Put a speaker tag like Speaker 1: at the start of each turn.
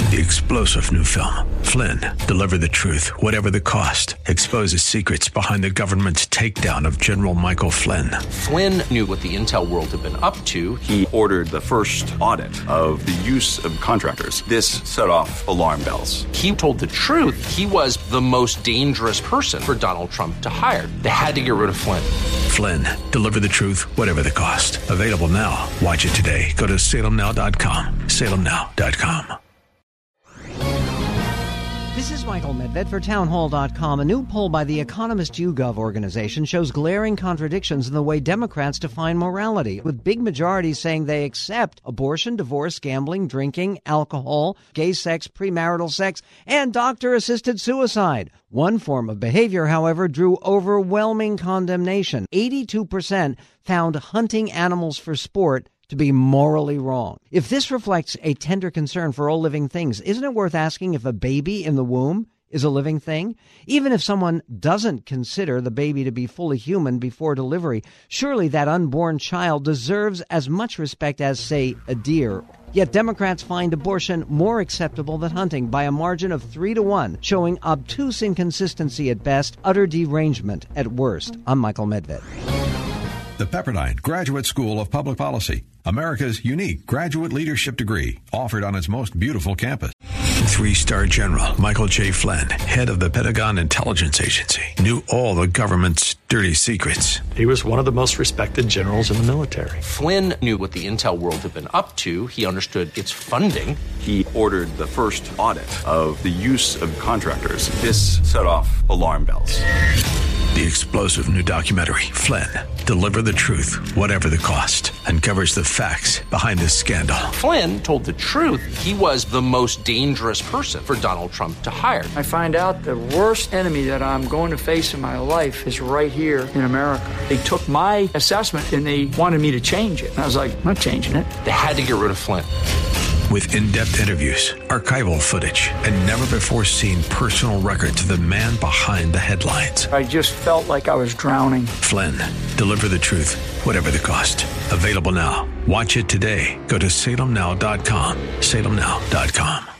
Speaker 1: The explosive new film, Flynn, Deliver the Truth, Whatever the Cost, exposes secrets behind the government's takedown of General Michael Flynn.
Speaker 2: Flynn knew what the intel world had been up to.
Speaker 3: He ordered the first audit of the use of contractors. This set off alarm bells.
Speaker 2: He told the truth. He was the most dangerous person for Donald Trump to hire. They had to get rid of Flynn.
Speaker 1: Flynn, Deliver the Truth, Whatever the Cost. Available now. Watch it today. Go to salemnow.com. salemnow.com.
Speaker 4: This is Michael Medved for townhall.com. A new poll by the Economist YouGov organization shows glaring contradictions in the way Democrats define morality, with big majorities saying they accept abortion, divorce, gambling, drinking, alcohol, gay sex, premarital sex, and doctor-assisted suicide. One form of behavior, however, drew overwhelming condemnation. 82% found hunting animals for sport to be morally wrong. If this reflects a tender concern for all living things, isn't it worth asking if a baby in the womb is a living thing? Even if someone doesn't consider the baby to be fully human before delivery, surely that unborn child deserves as much respect as, say, a deer. Yet Democrats find abortion more acceptable than hunting by a margin of 3-1, showing obtuse inconsistency at best, utter derangement at worst. I'm Michael Medved.
Speaker 5: The Pepperdine Graduate School of Public Policy, America's unique graduate leadership degree, offered on its most beautiful campus.
Speaker 1: 3-star General Michael J. Flynn, head of the Pentagon Intelligence Agency, knew all the government's dirty secrets.
Speaker 6: He was one of the most respected generals in the military.
Speaker 2: Flynn knew what the intel world had been up to. He understood its funding.
Speaker 3: He ordered the first audit of the use of contractors. This set off alarm bells.
Speaker 1: The explosive new documentary, Flynn, Deliver the Truth, Whatever the Cost, uncovers the facts behind this scandal.
Speaker 2: Flynn told the truth. He was the most dangerous person for Donald Trump to hire.
Speaker 7: I find out the worst enemy that I'm going to face in my life is right here in America. They took my assessment and they wanted me to change it. And I was like, I'm not changing it.
Speaker 2: They had to get rid of Flynn.
Speaker 1: With in-depth interviews, archival footage, and never-before-seen personal records of the man behind the headlines.
Speaker 7: I just felt like I was drowning.
Speaker 1: Flynn, Deliver the Truth, Whatever the Cost. Available now. Watch it today. Go to salemnow.com. salemnow.com.